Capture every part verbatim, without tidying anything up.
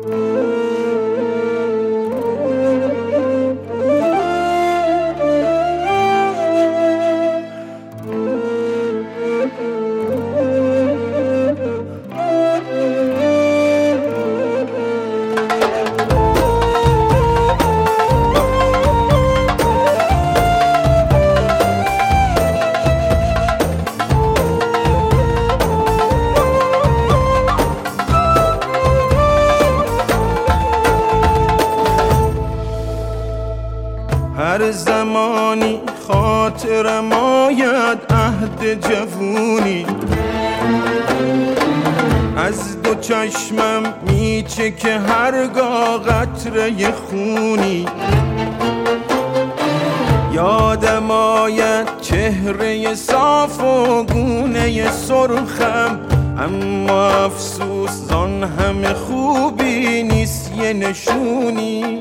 هر زمانی خاطرم آید عهد جوونی، از دو چشمم میچه که هرگاه قطره خونی. یادم آید چهره صاف و گونه سرخم، اما افسوس زان همه خوبی نیست یه نشونی.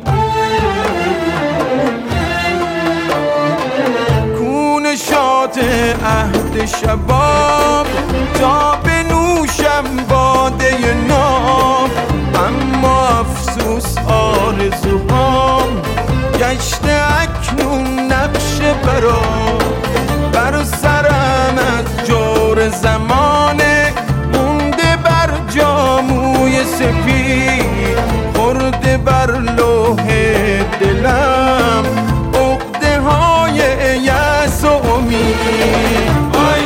کون شات عهد شباب تا بنوشم باده ناب، اما افسوس آرزوهام گشته اکنون نقش برام. بر سرم از جور زمانه مونده بر جاموی سپید، خورده بر لوح دلم عقده های یأس و امید.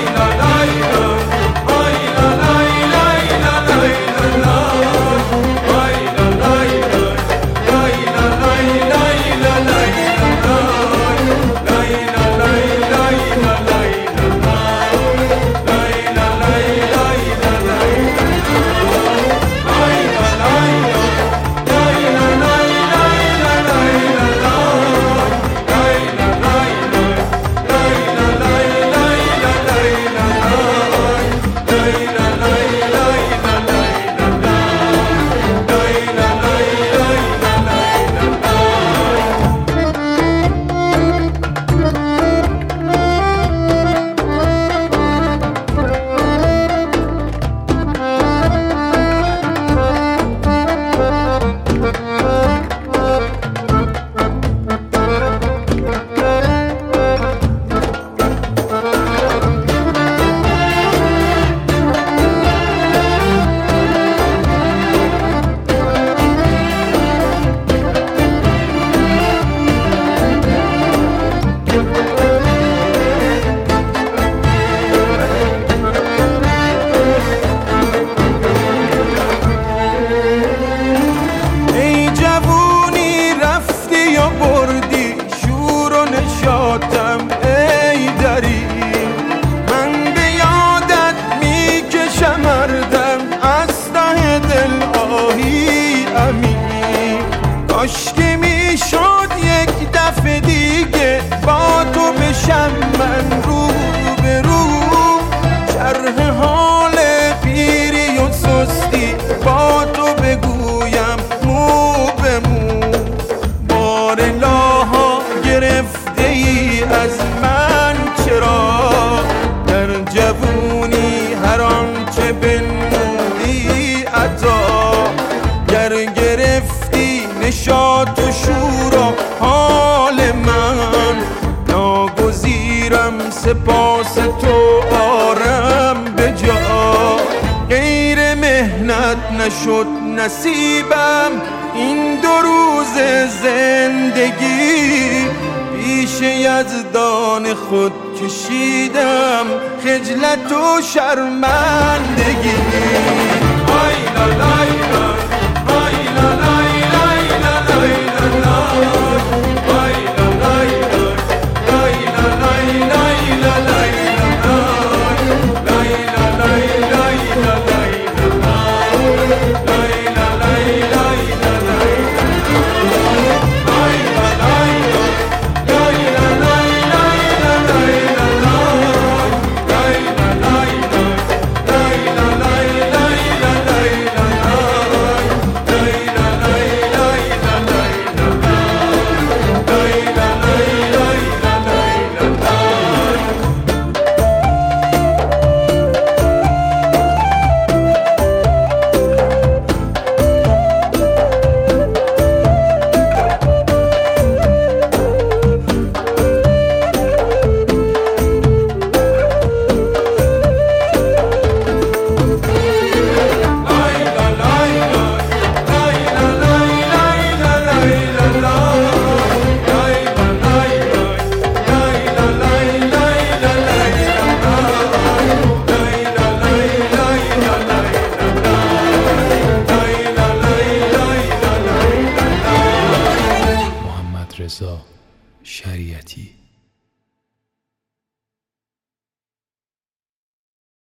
کاش که میشد یک دفعه دیگه با تو بشم من رو به رو، شرح حال پیری و سستی با تو بگویم مو به مو. بار لاها گرفته ای از من چرا، در جوونی هر آنچه بنمودی عطا، گر گرفتی نشاط و شور و حال من، ناگزیرم سپاس تو آرم به جا. غیر مهنت نشد نصیبم این دو روز زندگی، پیش یزدان خود کشیدم خجلت و شرمندگی. آی لا لای لای، آی لا لای لای لای لای لای، آی لا لای لای، آی لا لای لای لای لای، لای لا لای لای لای لای، لای لا لای لای لای، آی لا لای لای، لای لا لای لای لای لای، لای لا لای لای، لای لا لای لای. مرتضی شریعتی.